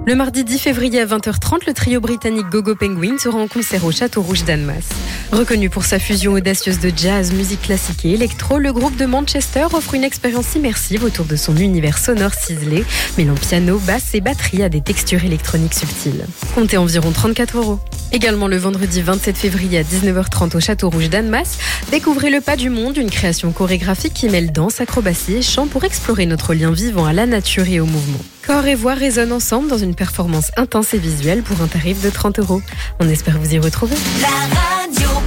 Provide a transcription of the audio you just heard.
Le mardi 10 février à 20h30, le trio britannique Gogo Penguin sera en concert au Château Rouge d'Annemasse. Reconnu pour sa fusion audacieuse de jazz, musique classique et électro, le groupe de Manchester offre une expérience immersive autour de son univers sonore ciselé, mêlant piano, basse et batterie à des textures électroniques subtiles. Comptez environ 34 €. Également le vendredi 27 février à 19h30 au Château Rouge d'Annemasse, découvrez Le Pas du Monde, une création chorégraphique qui mêle danse, acrobatie et chant pour explorer notre lien vivant à la nature et au mouvement. Corps et voix résonnent ensemble dans une performance intense et visuelle pour un tarif de 30 €. On espère vous y retrouver. La radio.